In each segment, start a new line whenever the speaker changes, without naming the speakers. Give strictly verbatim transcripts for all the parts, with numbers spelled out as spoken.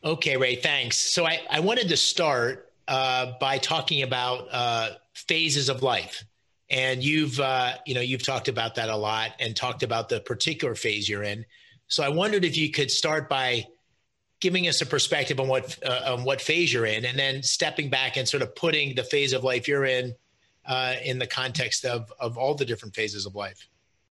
Okay, Ray, thanks. So I, I wanted to start uh, by talking about uh, phases of life. And you've, uh, you know, you've talked about that a lot and talked about the particular phase you're in. So I wondered if you could start by giving us a perspective on what uh, on what phase you're in, and then stepping back and sort of putting the phase of life you're in uh, in the context of of all the different phases of life.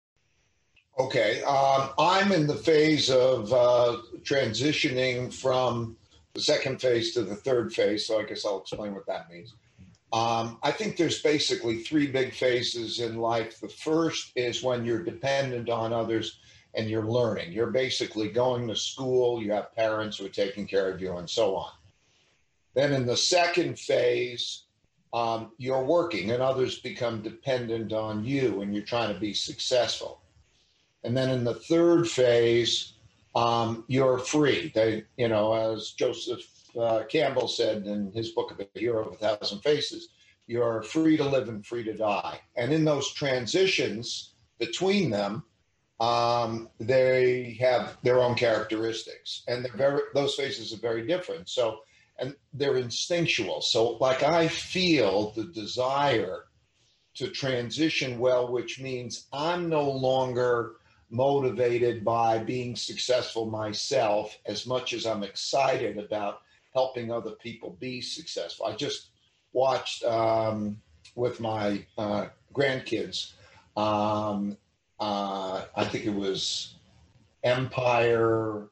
Okay, um, I'm in the phase of uh, transitioning from the second phase to the third phase, so I guess I'll explain what that means. Um, I think there's basically three big phases in life. The first is when you're dependent on others and you're learning. You're basically going to school, you have parents who are taking care of you, and so on. Then in the second phase, um, you're working and others become dependent on you and you're trying to be successful. And then in the third phase, um, you're free. They, you know, as Joseph uh, Campbell said in his book of The Hero of a Thousand Faces, you're free to live and free to die. And in those transitions between them, um, they have their own characteristics, and they're very, those phases are very different. So, and they're instinctual. So, like, I feel the desire to transition well, which means I'm no longer motivated by being successful myself as much as I'm excited about helping other people be successful. I just watched um, with my uh, grandkids, um, uh, I think it was Empire,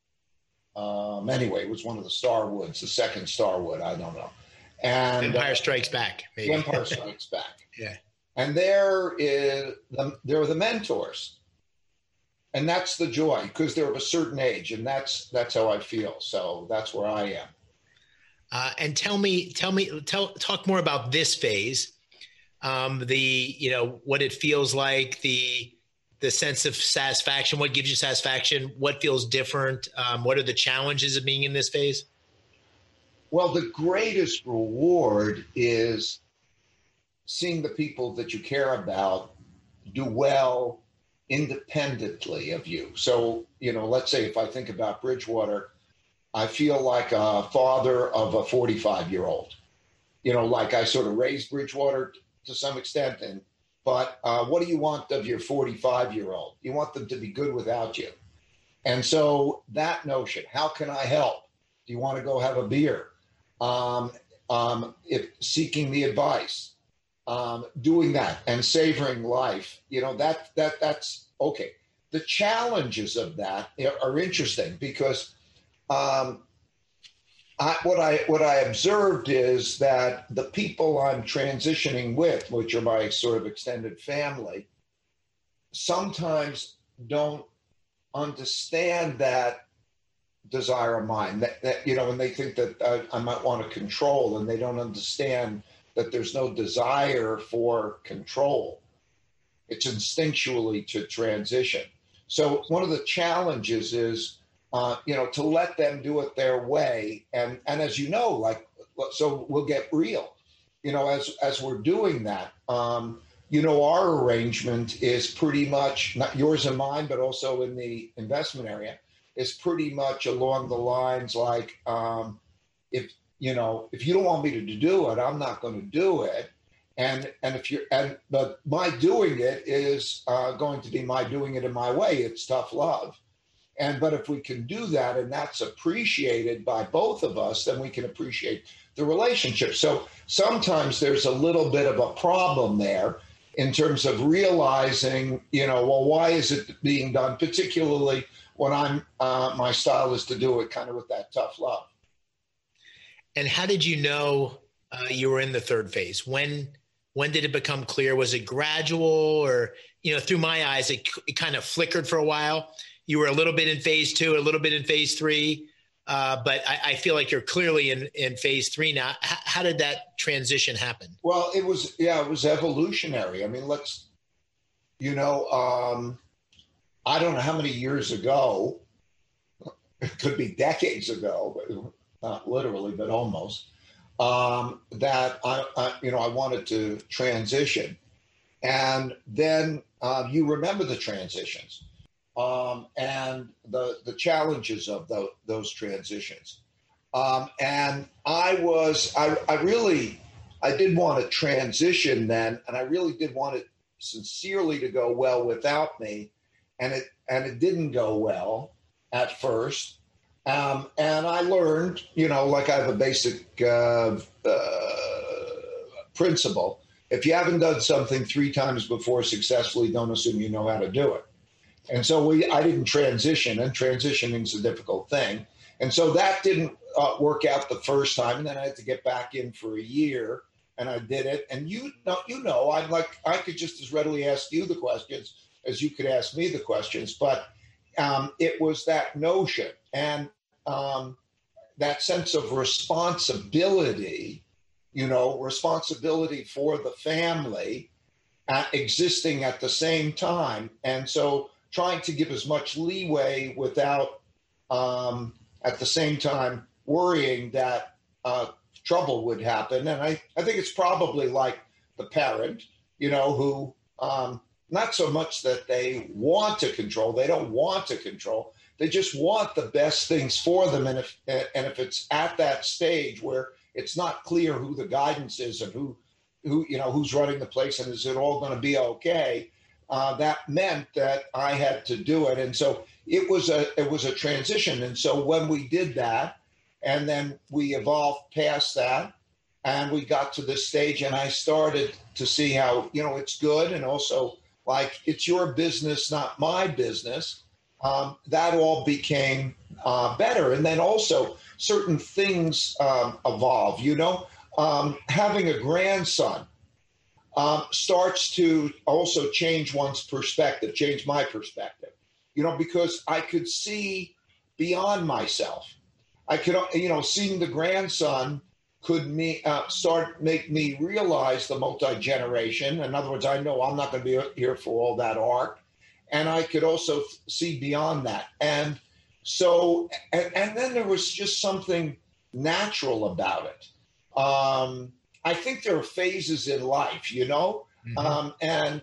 um, anyway, it was one of the Starwoods, the second Starwood, I don't know. And
Empire Strikes Back. Maybe.
Empire Strikes Back.
Yeah.
And there is the, there are the mentors. And that's the joy, because they're of a certain age, and that's that's how I feel. So that's where I am.
Uh, and tell me, tell me, tell, talk more about this phase. Um, the, you know, what it feels like, the the sense of satisfaction. What gives you satisfaction? What feels different? Um, what are the challenges of being in this phase?
Well, the greatest reward is seeing the people that you care about do well independently of you. So, you know, let's say if I think about Bridgewater, I feel like a father of a forty-five-year-old. You know, like I sort of raised Bridgewater to some extent, and but uh, what do you want of your forty-five-year-old? You want them to be good without you. And so that notion, how can I help? Do you want to go have a beer? Um, um, if seeking the advice. Um, doing that and savoring life, you know, that that that's okay. The challenges of that are interesting because um, I, what I what I observed is that the people I'm transitioning with, which are my sort of extended family, sometimes don't understand that desire of mine. That, that you know, and they think that I, I might want to control, and they don't understand that there's no desire for control. It's instinctually to transition. So one of the challenges is, uh, you know, to let them do it their way. And, and as you know, like, so we'll get real, you know, as, as we're doing that, um, you know, our arrangement is pretty much, not yours and mine, but also in the investment area, is pretty much along the lines like, um, if, you know, if you don't want me to do it, I'm not going to do it. And and if you're, and but my doing it is uh, going to be my doing it in my way. It's tough love. And but if we can do that and that's appreciated by both of us, then we can appreciate the relationship. So sometimes there's a little bit of a problem there in terms of realizing, you know, well, why is it being done? Particularly when I'm uh, my style is to do it kind of with that tough love.
And how did you know uh, you were in the third phase? When when did it become clear? Was it gradual, or, you know, through my eyes, it, it kind of flickered for a while? You were a little bit in phase two, a little bit in phase three, uh, but I, I feel like you're clearly in, in phase three now. H- how did that transition happen?
Well, it was, yeah, it was evolutionary. I mean, let's, you know, um, I don't know how many years ago, it could be decades ago, but not literally, but almost, um, that I, I, you know, I wanted to transition. And then uh, you remember the transitions um, and the the challenges of the, those transitions. Um, and I was, I, I really, I did want to transition then, and I really did want it sincerely to go well without me, and it and it didn't go well at first. Um, and I learned, you know, like I have a basic uh, uh, principle: if you haven't done something three times before successfully, don't assume you know how to do it. And so we, I didn't transition, and transitioning is a difficult thing. And so that didn't uh, work out the first time, and then I had to get back in for a year, and I did it. And you know, you know, I'm like, I could just as readily ask you the questions as you could ask me the questions, but um, it was that notion and um, that sense of responsibility, you know, responsibility for the family uh, existing at the same time. And so trying to give as much leeway without um, at the same time worrying that uh, trouble would happen. And I, I think it's probably like the parent, you know, who um, not so much that they want to control, they don't want to control, they just want the best things for them. And if, and if it's at that stage where it's not clear who the guidance is and who, who you know, who's running the place and is it all going to be okay, uh, that meant that I had to do it. And so it was a it was a transition. And so when we did that, and then we evolved past that, and we got to this stage, and I started to see how, you know, it's good. And also, like, it's your business, not my business. Um, that all became uh, better. And then also certain things um, evolve, you know, um, having a grandson um, starts to also change one's perspective, change my perspective, you know, because I could see beyond myself. I could, you know, seeing the grandson could me uh, start make me realize the multi-generation. In other words, I know I'm not going to be here for all that art. And I could also see beyond that. And so, and, and then there was just something natural about it. Um, I think there are phases in life, you know, mm-hmm. um, and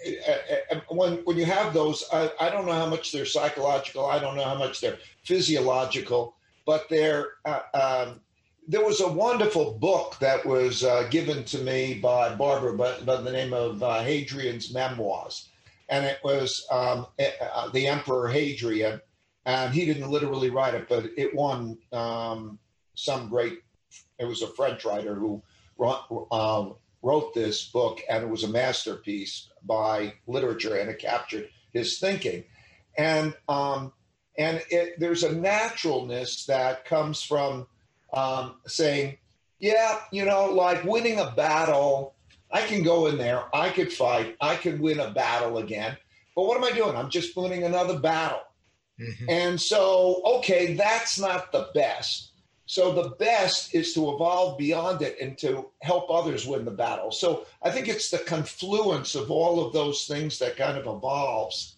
uh, when when you have those, I, I don't know how much they're psychological. I don't know how much they're physiological, but they're, uh, um, there was a wonderful book that was uh, given to me by Barbara by, by the name of uh, Hadrian's Memoirs. And it was um, uh, the Emperor Hadrian, and he didn't literally write it, but it won um, some great, it was a French writer who wrote, uh, wrote this book, and it was a masterpiece by literature, and it captured his thinking. And um, and it, there's a naturalness that comes from um, saying, yeah, you know, like winning a battle, I can go in there, I could fight, I could win a battle again. But what am I doing? I'm just winning another battle. Mm-hmm. And so, okay, that's not the best. So the best is to evolve beyond it and to help others win the battle. So I think it's the confluence of all of those things that kind of evolves.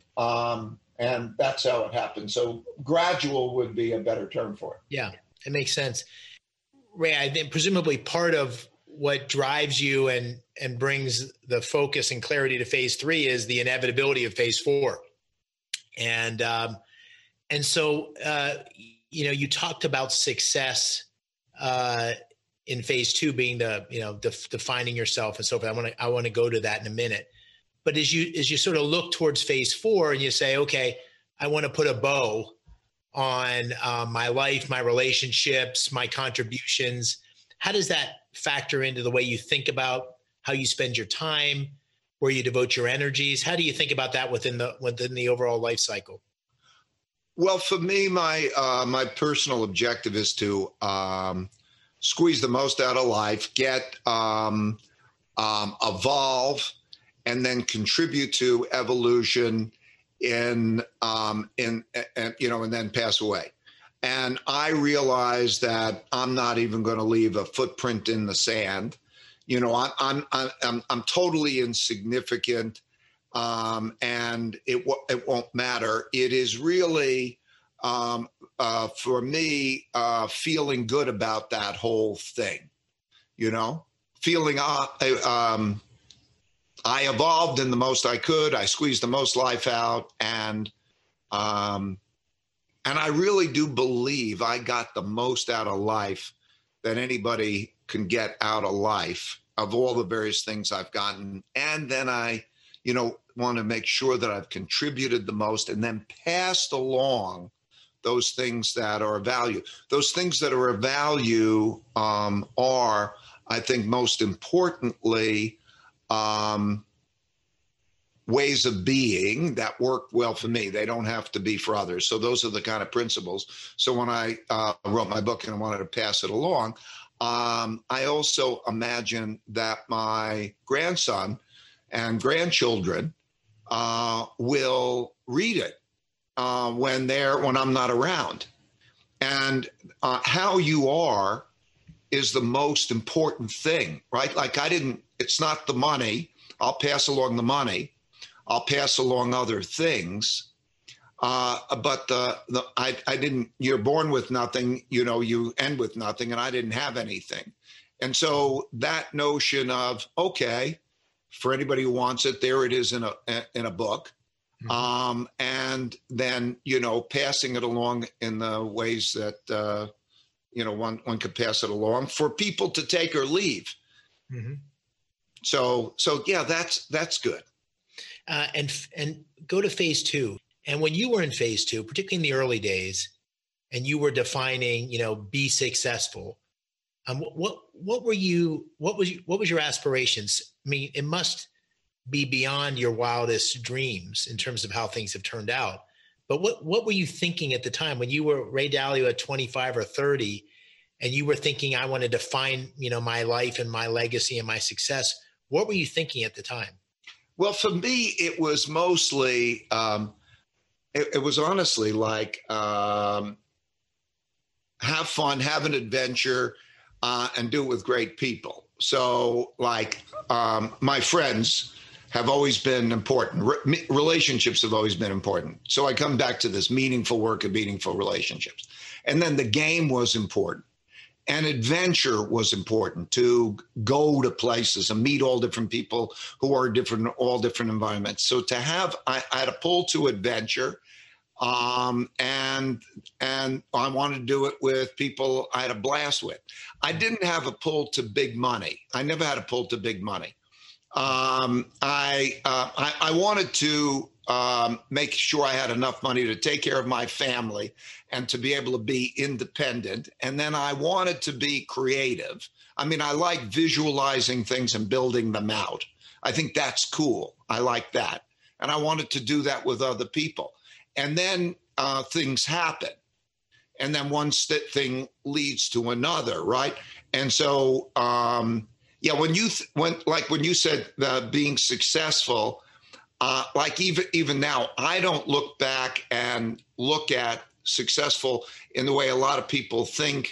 Um, and that's how it happens. So gradual would be a better term for it.
Yeah, it makes sense. Ray, I think presumably part of what drives you and and brings the focus and clarity to phase three is the inevitability of phase four. And um, and so, uh, you know, you talked about success uh, in phase two being the, you know, def- defining yourself and so forth. I want to I want to go to that in a minute. But as you as you sort of look towards phase four and you say, okay, I want to put a bow on um, my life, my relationships, my contributions. How does that factor into the way you think about how you spend your time, where you devote your energies? How do you think about that within the within the overall life cycle?
Well, for me, my uh, my personal objective is to um, squeeze the most out of life, get um, um, evolve, and then contribute to evolution in um, in and you know, and then pass away. And I realize that I'm not even going to leave a footprint in the sand. You know, I'm I'm I'm I'm totally insignificant, um, and it it won't matter. It is really um, uh, for me uh, feeling good about that whole thing. You know, feeling uh, um, I evolved in the most I could. I squeezed the most life out, and um, And I really do believe I got the most out of life that anybody can get out of life, of all the various things I've gotten. And then I, you know, want to make sure that I've contributed the most and then passed along those things that are of value. Those things that are of value um, are, I think, most importantly, um, ways of being that work well for me. They don't have to be for others. So those are the kind of principles. So when I uh, wrote my book and I wanted to pass it along, um, I also imagine that my grandson and grandchildren uh, will read it uh, when they're when I'm not around. And uh, how you are is the most important thing, right? Like I didn't, it's not the money. I'll pass along the money. I'll pass along other things. Uh, but the, the I, I didn't, you're born with nothing, you know, you end with nothing, and I didn't have anything. And so that notion of, okay, for anybody who wants it, there it is in a, in a book. Mm-hmm. Um, and then, you know, passing it along in the ways that, uh, you know, one, one could pass it along for people to take or leave. Mm-hmm. So, so yeah, that's, that's good.
Uh, and and go to phase two. And when you were in phase two, particularly in the early days, and you were defining, you know, be successful. Um, what what were you? What was you, what was your aspirations? I mean, it must be beyond your wildest dreams in terms of how things have turned out. But what what were you thinking at the time when you were Ray Dalio at twenty-five or thirty, and you were thinking, I want to define, you know, my life and my legacy and my success? What were you thinking at the time?
Well, for me, it was mostly, um, it, it was honestly like um, have fun, have an adventure, uh, and do it with great people. So like um, my friends have always been important. Re- relationships have always been important. So I come back to this meaningful work and meaningful relationships. And then the game was important. And adventure was important, to go to places and meet all different people who are different, all different environments. So to have, I, I had a pull to adventure, um, and and I wanted to do it with people I had a blast with. I didn't have a pull to big money. I never had a pull to big money. Um, I, uh, I I wanted to um, make sure I had enough money to take care of my family and to be able to be independent. And then I wanted to be creative. I mean, I like visualizing things and building them out. I think that's cool. I like that. And I wanted to do that with other people. And then uh, things happen. And then one st- thing leads to another, right? And so, um, yeah, when you, th- when like when you said uh, being successful, uh, like even, even now, I don't look back and look at successful in the way a lot of people think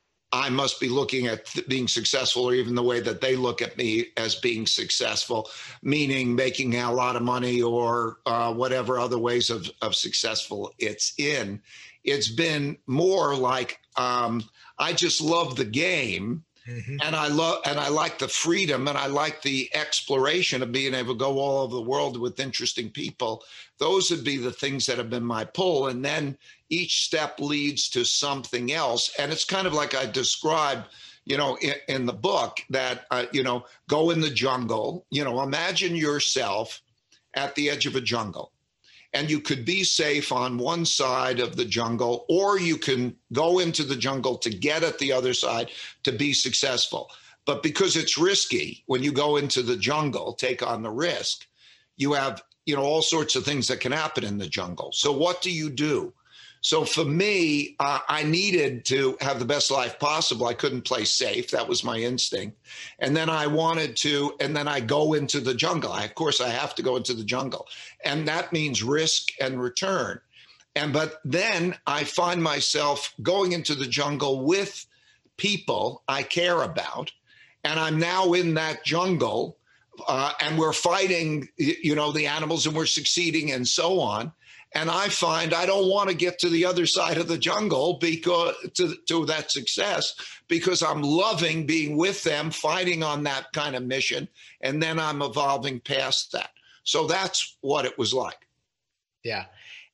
I must be looking at th- being successful, or even the way that they look at me as being successful, meaning making a lot of money or uh, whatever other ways of, of successful it's in. It's been more like um, I just love the game. Mm-hmm. And I love, and I like the freedom, and I like the exploration of being able to go all over the world with interesting people. Those would be the things that have been my pull. And then each step leads to something else. And it's kind of like I described, you know, in, in the book that, uh, you know, go in the jungle, you know, imagine yourself at the edge of a jungle. And you could be safe on one side of the jungle, or you can go into the jungle to get at the other side to be successful. But because it's risky, when you go into the jungle, take on the risk, you have, you know, all sorts of things that can happen in the jungle. So what do you do? So for me, uh, I needed to have the best life possible. I couldn't play safe. That was my instinct. And then I wanted to, and then I go into the jungle. I, of course, I have to go into the jungle. And that means risk and return. And but then I find myself going into the jungle with people I care about. And I'm now in that jungle, uh, and we're fighting, you know, the animals, and we're succeeding and so on. And I find I don't want to get to the other side of the jungle because to, to that success, because I'm loving being with them, fighting on that kind of mission. And then I'm evolving past that. So that's what it was like.
Yeah.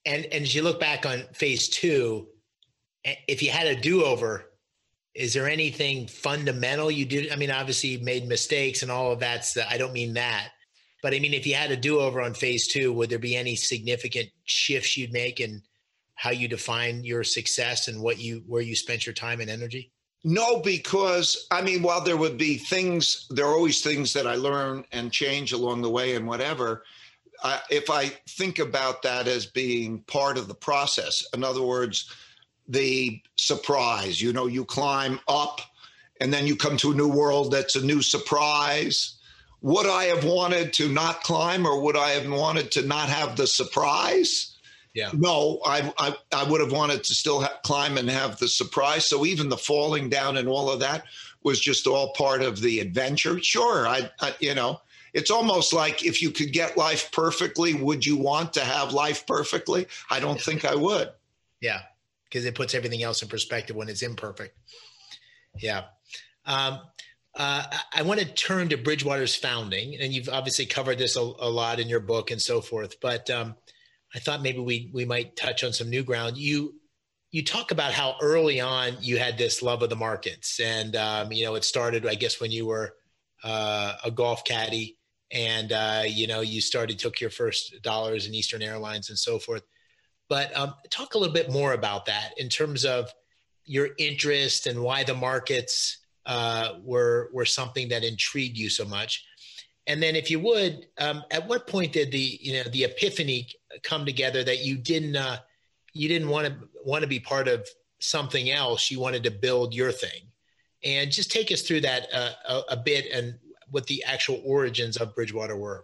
And, and as you look back on phase two, if you had a do-over, is there anything fundamental you did? I mean, obviously you made mistakes and all of that. So I don't mean that, but I mean, if you had a do-over on phase two, would there be any significant shifts you'd make in how you define your success and what you, where you spent your time and energy?
No, because I mean, while there would be things, there are always things that I learn and change along the way and whatever. Uh, if I think about that as being part of the process, in other words, the surprise, you know, you climb up and then you come to a new world that's a new surprise. Would I have wanted to not climb, or would I have wanted to not have the surprise?
Yeah.
No, I, I I would have wanted to still ha- climb and have the surprise. So even the falling down and all of that was just all part of the adventure. Sure, I, I you know, it's almost like if you could get life perfectly, would you want to have life perfectly? I don't think I would.
Yeah, because it puts everything else in perspective when it's imperfect. Yeah. Um, uh, I want to turn to Bridgewater's founding, and you've obviously covered this a, a lot in your book and so forth, but um, I thought maybe we we might touch on some new ground. You you talk about how early on you had this love of the markets, and um, you know, it started, I guess, when you were uh, a golf caddy, and uh, you know, you started took your first dollars in Eastern Airlines and so forth. But um, talk a little bit more about that in terms of your interest and why the markets uh, were were something that intrigued you so much. And then, if you would, um, at what point did the you know the epiphany come together that you didn't uh, you didn't want to want to be part of something else? You wanted to build your thing, and just take us through that uh, a, a bit and what the actual origins of Bridgewater were.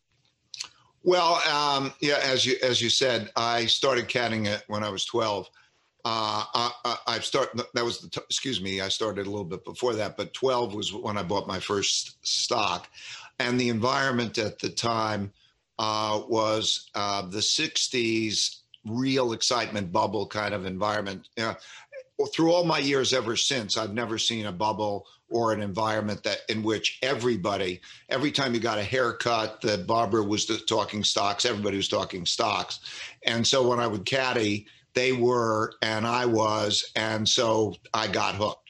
Well, um, yeah, as you as you said, I started caddying it when I was twelve. Uh, I, I started. That was the. Excuse me. I started a little bit before that, but twelve was when I bought my first stock. And the environment at the time uh, was uh, the sixties real excitement bubble kind of environment. Uh, through all my years ever since, I've never seen a bubble or an environment that in which everybody, every time you got a haircut, the barber was talking stocks, everybody was talking stocks. And so when I would caddy, they were and I was, and so I got hooked.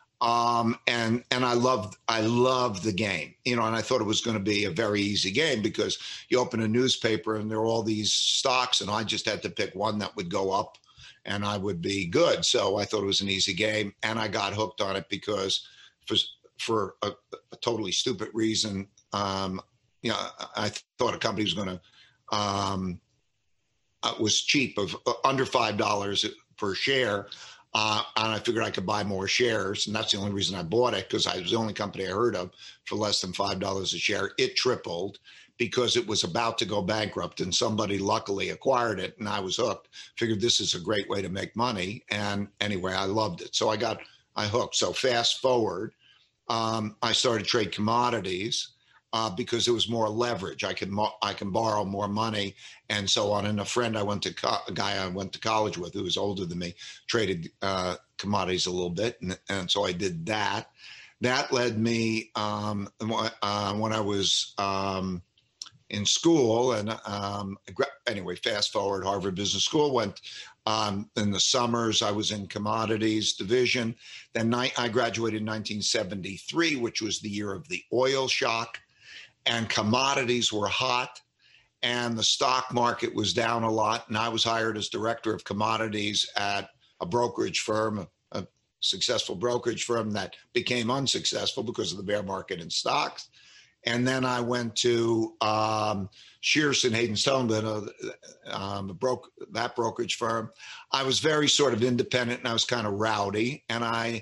Um, and, and I loved, I loved the game, you know, and I thought it was going to be a very easy game because you open a newspaper and there are all these stocks and I just had to pick one that would go up and I would be good. So I thought it was an easy game and I got hooked on it because for, for a, a totally stupid reason, um, you know, I thought a company was going to, um, uh, was cheap of uh, under five dollars per share. Uh, and I figured I could buy more shares. And that's the only reason I bought it, because it was the only company I heard of for less than five dollars a share. It tripled because it was about to go bankrupt and somebody luckily acquired it. And I was hooked, figured this is a great way to make money. And anyway, I loved it. So I got, I hooked. So fast forward, um, I started to trade commodities uh, because it was more leverage. I can, I can borrow more money and so on. And a friend I went to, co- a guy I went to college with who was older than me, traded uh, commodities a little bit. And, and so I did that. That led me, um, uh, when I was um, in school and um, anyway, fast forward, Harvard Business School, went um, in the summers, I was in commodities division. Then ni- I graduated in nineteen seventy-three, which was the year of the oil shock, and commodities were hot. And the stock market was down a lot. And I was hired as director of commodities at a brokerage firm, a, a successful brokerage firm that became unsuccessful because of the bear market in stocks. And then I went to um, Shearson, Hayden Stoneman, uh, um, broke that brokerage firm. I was very sort of independent and I was kind of rowdy. And I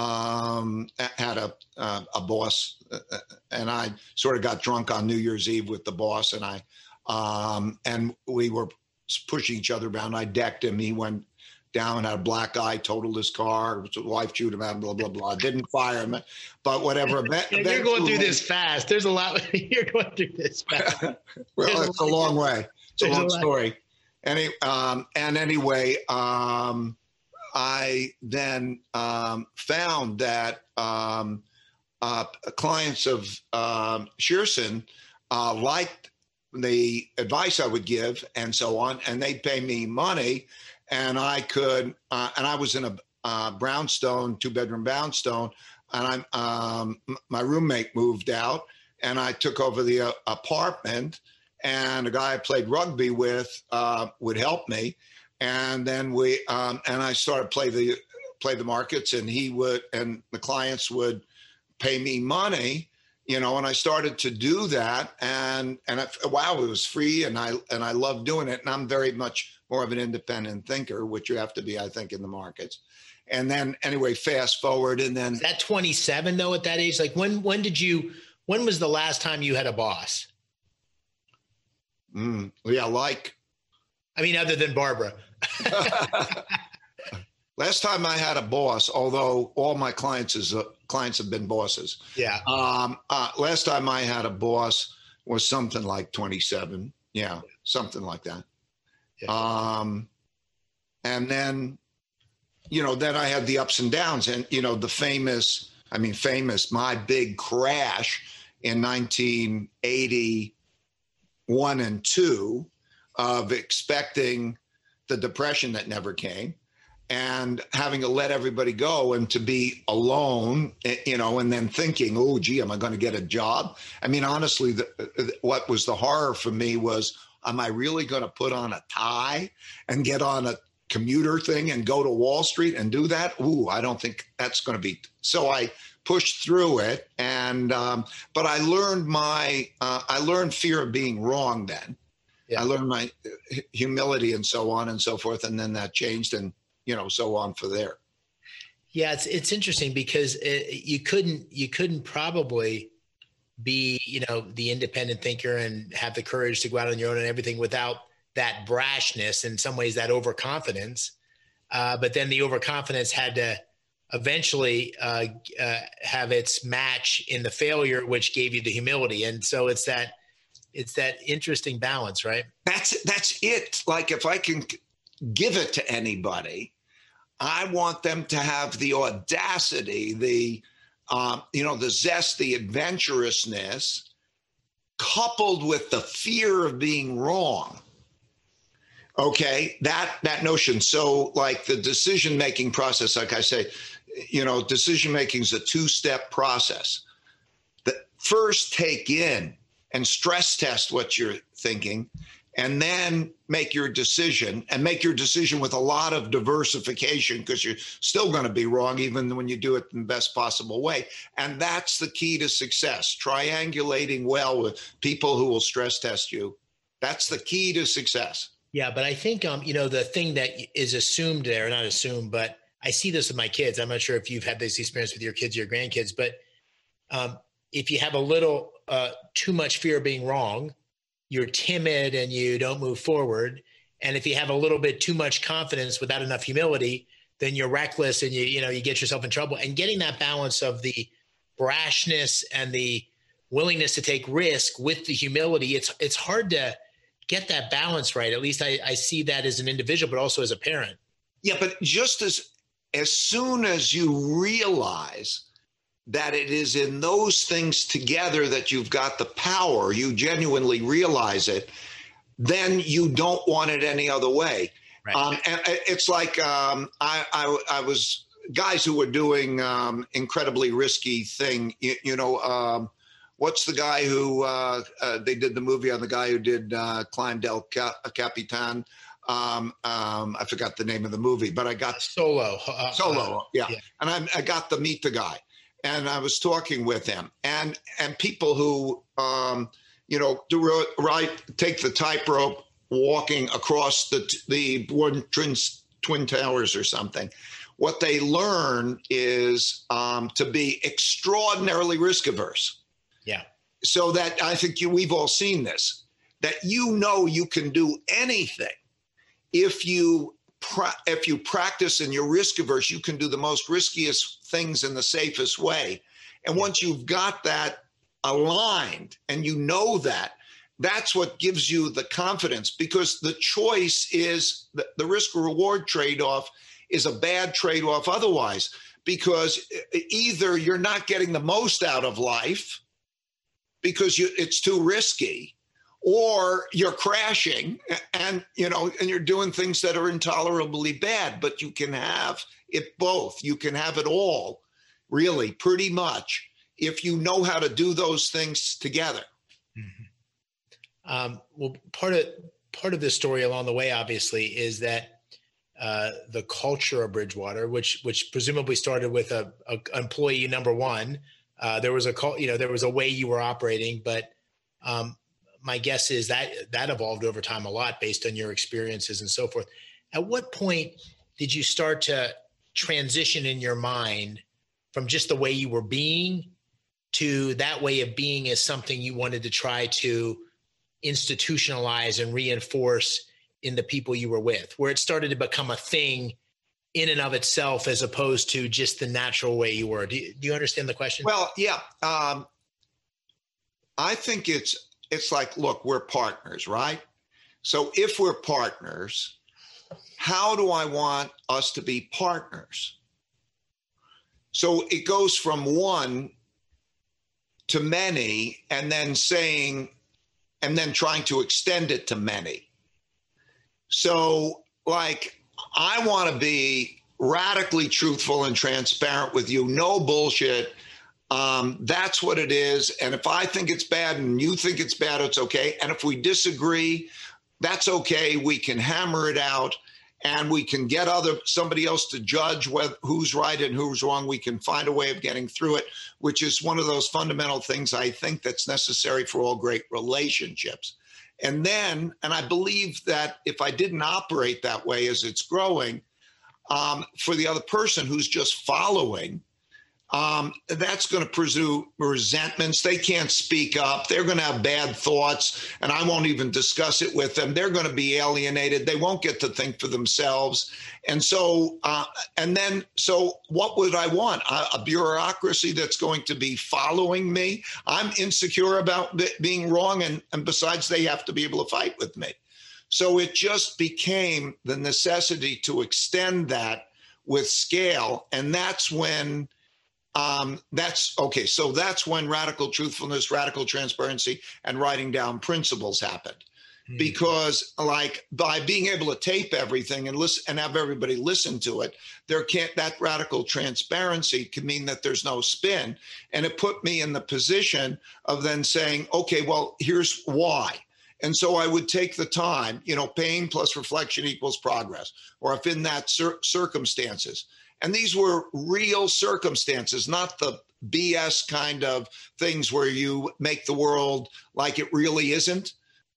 um, had a, uh, a boss uh, and I sort of got drunk on New Year's Eve with the boss. And I Um, and we were pushing each other around. I decked him. He went down, had a black eye, totaled his car. His wife chewed him out, blah, blah, blah. Didn't fire him, but whatever.
You're going through this fast. There's a lot. You're going through this fast.
Well,
There's
it's a, a long way. It's a
There's
long
a
story. Any, um, and anyway, um, I then um, found that um, uh, clients of um, Shearson uh, liked the advice I would give and so on, and they'd pay me money, and I could, uh, and I was in a uh, brownstone, two bedroom brownstone, and I'm, um, my roommate moved out, and I took over the uh, apartment, and a guy I played rugby with uh, would help me, and then we, um, and I started play the play the markets, and he would, and the clients would pay me money. You know, and I started to do that, and and I, wow, it was free, and I and I love doing it. And I'm very much more of an independent thinker, which you have to be, I think, in the markets. And then anyway, fast forward, and then
Is that twenty-seven though at that age? Like when when did you? When was the last time you had a boss?
Mm, yeah, like
I mean, other than Barbara.
last time I had a boss, although all my clients is uh, clients have been bosses.
Yeah.
Um, uh, last time I had a boss was something like twenty-seven. Yeah, something like that.
Yeah.
Um, and then, you know, then I had the ups and downs, and you know, the famous, I mean, famous, my big crash in nineteen eighty-one and two of expecting the depression that never came, and having to let everybody go and to be alone, you know, and then thinking, oh, gee, am I going to get a job? I mean, honestly, the, what was the horror for me was, am I really going to put on a tie and get on a commuter thing and go to Wall Street and do that? Ooh, I don't think that's going to be. So I pushed through it. And, um, but I learned my, uh, I learned fear of being wrong then. Yeah. I learned my humility and so on and so forth. And then that changed, and, you know, so on for there.
Yeah, it's it's interesting because it, you couldn't you couldn't probably be, you know, the independent thinker and have the courage to go out on your own and everything without that brashness, in some ways that overconfidence. Uh, but then the overconfidence had to eventually uh, uh, have its match in the failure, which gave you the humility. And so it's that it's that interesting balance, right?
That's that's it. Like, if I can give it to anybody, I want them to have the audacity, the, um, you know, the zest, the adventurousness, coupled with the fear of being wrong. Okay, that that notion. So, like the decision-making process, like I say, you know, decision-making is a two-step process. The first, take in and stress test what you're thinking, and then make your decision, and make your decision with a lot of diversification, because you're still going to be wrong even when you do it in the best possible way. And that's the key to success, triangulating well with people who will stress test you. That's the key to success.
Yeah, but I think, um, you know, the thing that is assumed there, not assumed, but I see this with my kids. I'm not sure if you've had this experience with your kids or your grandkids, but um, if you have a little uh, too much fear of being wrong, you're timid and you don't move forward. And if you have a little bit too much confidence without enough humility, then you're reckless and you, you know, you get yourself in trouble. And getting that balance of the brashness and the willingness to take risk with the humility, it's, it's hard to get that balance right. At least I, I see that as an individual, but also as a parent.
Yeah. But just as, as soon as you realize that it is in those things together that you've got the power, you genuinely realize it, then you don't want it any other way. Right. Um, and it's like um, I, I, I was guys who were doing um, incredibly risky thing. You, you know, um, what's the guy who uh, uh, they did the movie on the guy who did uh, Climb Del Cap- Capitan? Um, um, I forgot the name of the movie, but I got
Solo. Uh,
Solo, yeah.
yeah.
And I, I got to meet the guy. And I was talking with him, and and people who, um, you know, do right, take the tightrope walking across the the twin, twin towers or something. What they learn is um, to be extraordinarily risk averse.
Yeah.
So that I think you, we've all seen this, that you know you can do anything if you. If you practice and you're risk averse, you can do the most riskiest things in the safest way. And once you've got that aligned and you know that, that's what gives you the confidence, because the choice is the, the risk reward trade-off is a bad trade-off otherwise, because either you're not getting the most out of life because you, it's too risky, or you're crashing and, you know, and you're doing things that are intolerably bad, but you can have it both. You can have it all, really, pretty much, if you know how to do those things together.
Mm-hmm. Um, well, part of part of this story along the way, obviously, is that uh, the culture of Bridgewater, which which presumably started with a, a employee number one, uh, there was a you know there was a way you were operating, but um, my guess is that that evolved over time a lot based on your experiences and so forth. At what point did you start to transition in your mind from just the way you were being to that way of being as something you wanted to try to institutionalize and reinforce in the people you were with, where it started to become a thing in and of itself as opposed to just the natural way you were? Do you, do you understand the question?
Well, yeah. Um, I think it's it's like, look, we're partners, right? So if we're partners, how do I want us to be partners? So it goes from one to many, and then saying, and then trying to extend it to many. So, like, I want to be radically truthful and transparent with you. No bullshit. Um, that's what it is. And if I think it's bad and you think it's bad, it's okay. And if we disagree, that's okay. We can hammer it out, and we can get other somebody else to judge whether, who's right and who's wrong. We can find a way of getting through it, which is one of those fundamental things I think that's necessary for all great relationships. And then, and I believe that if I didn't operate that way as it's growing, um, for the other person who's just following, Um, that's going to pursue resentments. They can't speak up. They're going to have bad thoughts, and I won't even discuss it with them. They're going to be alienated. They won't get to think for themselves. And so, uh, and then, so what would I want? A, a bureaucracy that's going to be following me? I'm insecure about b- being wrong, and, and besides, they have to be able to fight with me. So it just became the necessity to extend that with scale, and that's when Um, that's okay. So that's when radical truthfulness, radical transparency, and writing down principles happened. Mm-hmm. Because, like, by being able to tape everything and listen and have everybody listen to it, there can't that radical transparency can mean that there's no spin. And it put me in the position of then saying, okay, well, here's why. And so I would take the time, you know, pain plus reflection equals progress, or if in that cir- circumstances. And these were real circumstances, not the B S kind of things where you make the world like it really isn't,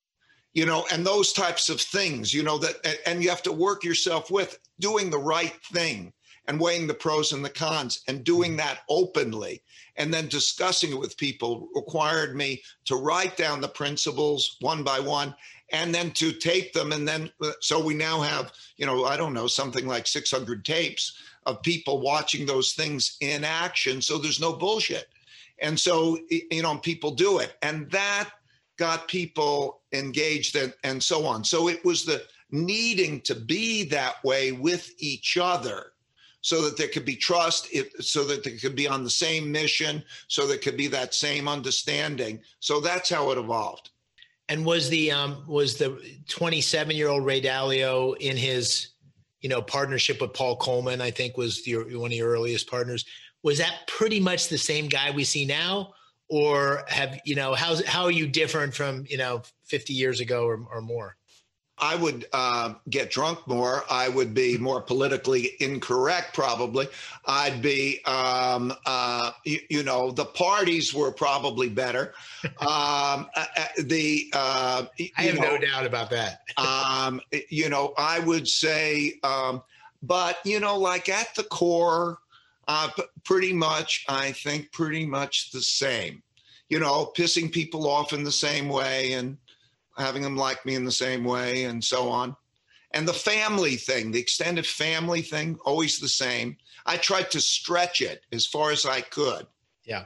you know, and those types of things, you know, that, and you have to work yourself with doing the right thing and weighing the pros and the cons and doing that openly. And then discussing it with people required me to write down the principles one by one, and then to tape them. And then, so we now have, you know, I don't know, something like six hundred tapes of people watching those things in action. So there's no bullshit. And so, you know, people do it. And that got people engaged and, and so on. So it was the needing to be that way with each other so that there could be trust, it, so that they could be on the same mission, so there could be that same understanding. So that's how it evolved.
And was the um, was the twenty-seven-year-old Ray Dalio in his, you know, partnership with Paul Coleman, I think was your, one of your earliest partners, was that pretty much the same guy we see now? Or have, you know, how's, how are you different from, you know, fifty years ago or, or more?
I would uh, get drunk more. I would be more politically incorrect, probably. I'd be, um, uh, you, you know, the parties were probably better. Um, uh, the uh,
I have
know,
no doubt about that.
um, you know, I would say, um, but, you know, like at the core, uh, p- pretty much, I think pretty much the same, you know, pissing people off in the same way and having them like me in the same way and so on. And the family thing, the extended family thing, always the same. I tried to stretch it as far as I could.
Yeah.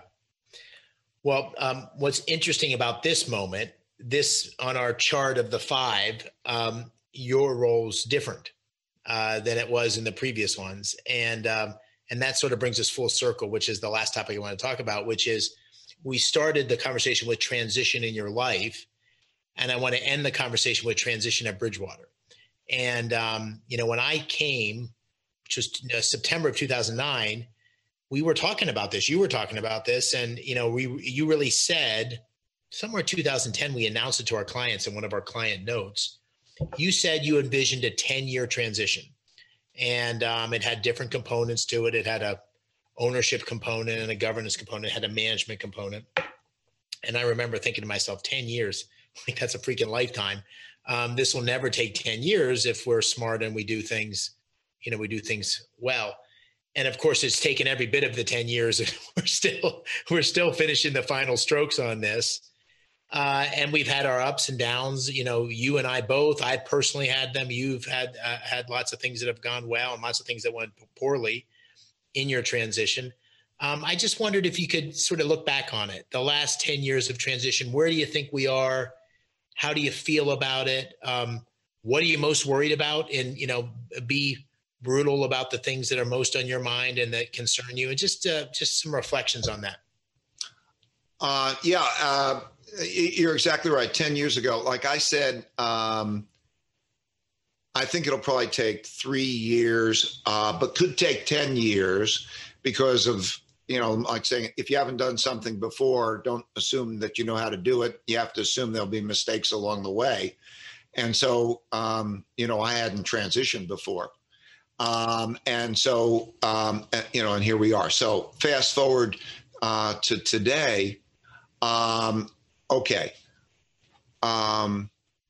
Well, um, what's interesting about this moment, this on our chart of the five, um, your role's different uh, than it was in the previous ones. And, um, and that sort of brings us full circle, which is the last topic I want to talk about, which is we started the conversation with transition in your life. and I want to end the conversation with transition at Bridgewater. And, um, you know, when I came, which was uh, September of two thousand nine, we were talking about this. You were talking about this. And, you know, we you really said somewhere in two thousand ten, we announced it to our clients in one of our client notes. You said you envisioned a ten-year transition. And um, it had different components to it. It had a ownership component and a governance component. It had a management component. And I remember thinking to myself, ten years, like that's a freaking lifetime. Um, this will never take ten years if we're smart and we do things, you know, we do things well. And of course, it's taken every bit of the ten years. And we're still, we're still finishing the final strokes on this. Uh, and we've had our ups and downs, you know, you and I both. I personally had them. You've had uh, had lots of things that have gone well and lots of things that went poorly in your transition. Um, I just wondered if you could sort of look back on it, the last ten years of transition. Where do you think we are? How do you feel about it? Um, what are you most worried about? And, you know, be brutal about the things that are most on your mind and that concern you, and just uh, just some reflections on that.
Uh, yeah, uh, you're exactly right. ten years ago, like I said, um, I think it'll probably take three years, uh, but could take ten years because of, you know, like saying, if you haven't done something before, don't assume that you know how to do it. You have to assume there'll be mistakes along the way. And so, um, you know, I hadn't transitioned before. Um, and so, um, you know, and here we are. So fast forward uh, to today. Um, okay. Um,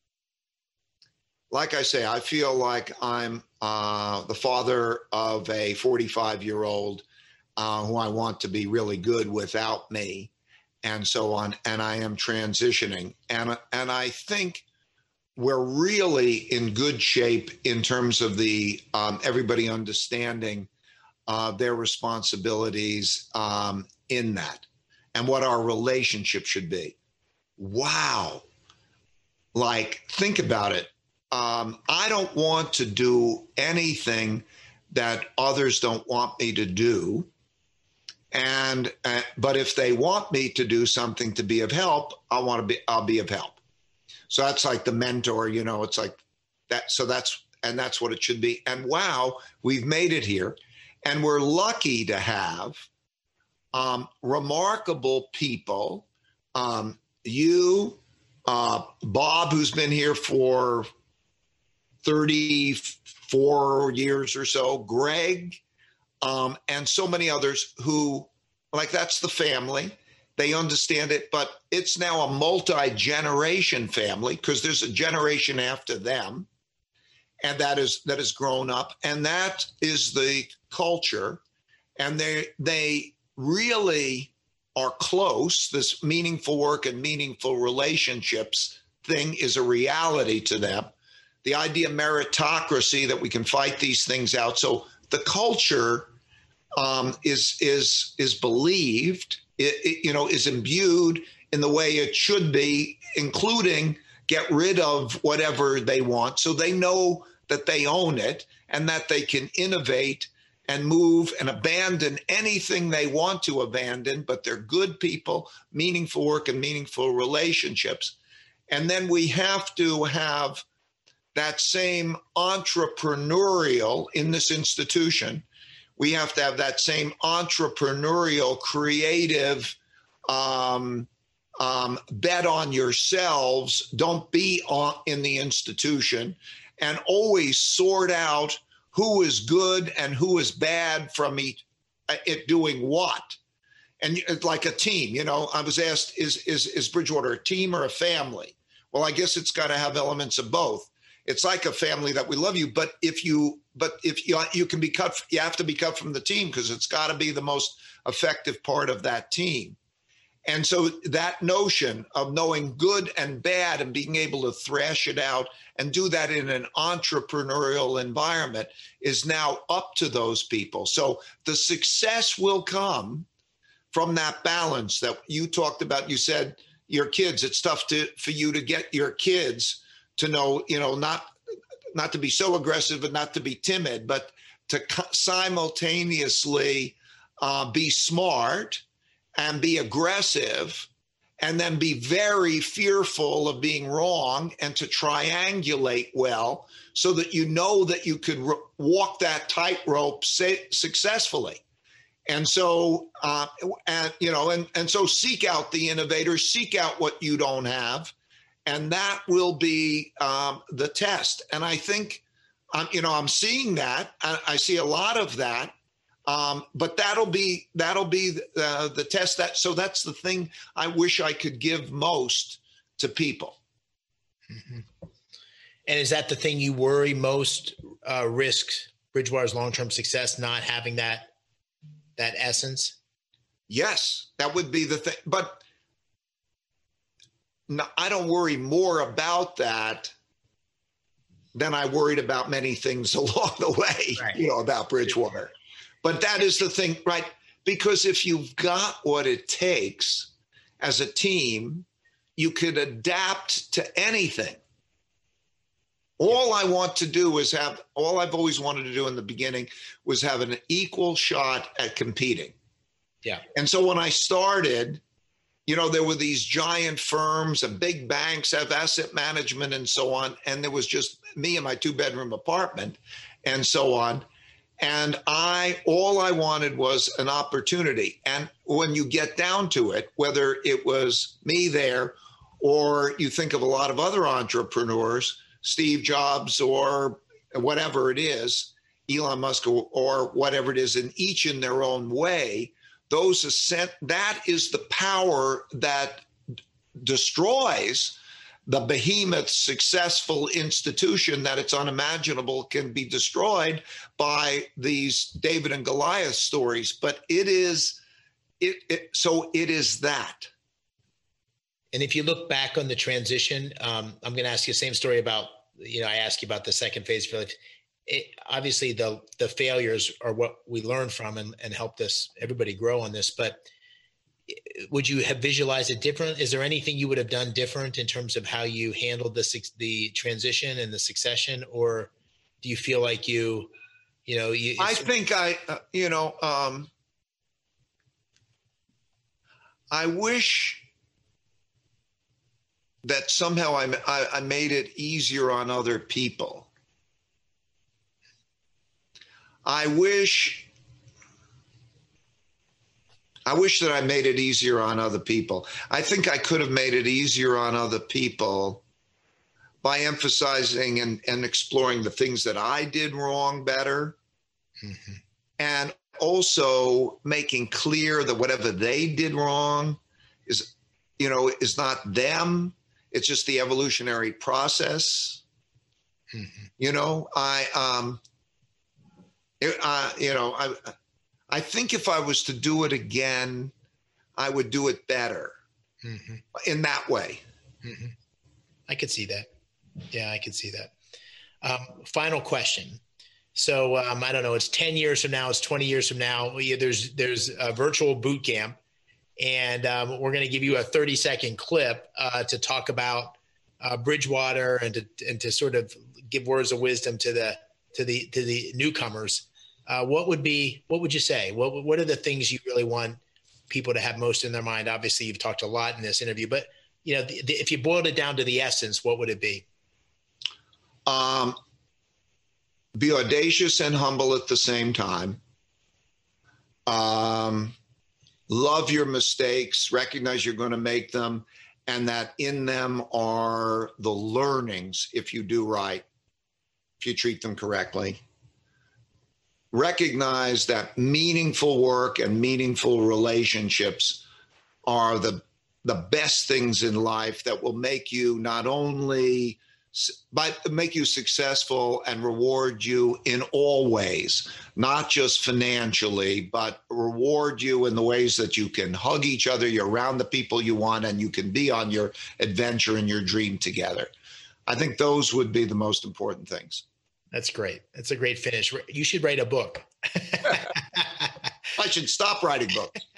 like I say, I feel like I'm uh, the father of a forty-five-year-old uh, who I want to be really good without me, and so on. And I am transitioning. And, and I think we're really in good shape in terms of the um, everybody understanding uh, their responsibilities um, in that and what our relationship should be. Wow. Like, think about it. Um, I don't want to do anything that others don't want me to do. And, uh, but if they want me to do something to be of help, I want to be, I'll be of help. So that's like the mentor, you know, it's like that. So that's, and that's what it should be. And wow, we've made it here. And we're lucky to have um, remarkable people. Um, you, uh, Bob, who's been here for thirty-four years or so, Greg, um, and so many others who, like, that's the family. They understand it, but it's now a multi-generation family because there's a generation after them, and that is that has grown up, and that is the culture, and they they really are close. This meaningful work and meaningful relationships thing is a reality to them. The idea of meritocracy, that we can fight these things out. So the culture um, is is is believed. It, it, you know, is imbued in the way it should be, including get rid of whatever they want. So they know that they own it and that they can innovate and move and abandon anything they want to abandon, but they're good people, meaningful work and meaningful relationships. And then we have to have that same entrepreneurial in this institution. We have to have that same entrepreneurial, creative, um, um, bet on yourselves, don't be on, in the institution, and always sort out who is good and who is bad from each, it doing what. And it's like a team, you know, I was asked, is, is, is Bridgewater a team or a family? Well, I guess it's got to have elements of both. It's like a family that we love you, but if you, but if you, you can be cut, you have to be cut from the team because it's got to be the most effective part of that team. And so that notion of knowing good and bad and being able to thrash it out and do that in an entrepreneurial environment is now up to those people. So the success will come from that balance that you talked about. You said your kids, it's tough to, for you to get your kids to know, you know, not, not to be so aggressive and not to be timid, but to simultaneously uh, be smart and be aggressive and then be very fearful of being wrong and to triangulate well so that you know that you could r- walk that tightrope sa- successfully. And so, uh, and, you know, and, and so seek out the innovators, seek out what you don't have, and that will be um, the test. And I think, um, you know, I'm seeing that. I, I see a lot of that. Um, but that'll be that'll be uh, the test. That so that's the thing I wish I could give most to people.
Mm-hmm. And is that the thing you worry most uh, risks Bridgewater's long-term success, not having that that essence?
Yes, that would be the thing. But no, I don't worry more about that than I worried about many things along the way. Right. You know, about Bridgewater. But that is the thing, right? Because if you've got what it takes as a team, you could adapt to anything. All I want to do is have, all I've always wanted to do in the beginning was have an equal shot at competing.
Yeah.
And so when I started, you know, there were these giant firms and big banks have asset management and so on. And there was just me in my two bedroom apartment and so on. And I, all I wanted was an opportunity. And when you get down to it, whether it was me there or you think of a lot of other entrepreneurs, Steve Jobs or whatever it is, Elon Musk or, or whatever it is, in each in their own way, those ascent, that is the power that d- destroys the behemoth successful institution that it's unimaginable can be destroyed by these David and Goliath stories. But it is, it, it so it is that.
And if you look back on the transition, um, I'm going to ask you the same story about, you know, I asked you about the second phase of your life. It, obviously the, the failures are what we learn from and, and helped us, everybody grow on this, but would you have visualized it different? Is there anything you would have done different in terms of how you handled the the transition and the succession, or do you feel like you, you know, you?
I think I, uh, you know, um, I wish that somehow I, I, I made it easier on other people. I wish. I wish that I made it easier on other people. I think I could have made it easier on other people by emphasizing and, and exploring the things that I did wrong better. Mm-hmm. And also making clear that whatever they did wrong is, you know, is not them. It's just the evolutionary process. Mm-hmm. You know, I, um, it, uh, you know, I, I think if I was to do it again, I would do it better mm-hmm. in that way.
Mm-hmm. I could see that. Yeah, I could see that. Um, final question. So um, I don't know, it's ten years from now, it's twenty years from now. Yeah, there's there's a virtual boot camp, and um, we're going to give you a thirty second clip uh, to talk about uh, Bridgewater and to and to sort of give words of wisdom to the to the to the newcomers. Uh, what would be, what would you say? What what are the things you really want people to have most in their mind? Obviously, you've talked a lot in this interview, but you know, the, the, if you boiled it down to the essence, what would it be?
Um, be audacious and humble at the same time. Um, love your mistakes, recognize you're going to make them, and that in them are the learnings if you do right, if you treat them correctly. Recognize that meaningful work and meaningful relationships are the the best things in life that will make you not only but make you successful and reward you in all ways, not just financially, but reward you in the ways that you can hug each other, you're around the people you want, and you can be on your adventure and your dream together. I think those would be the most important things.
That's great. That's a great finish. You should write a book.
I should stop writing books.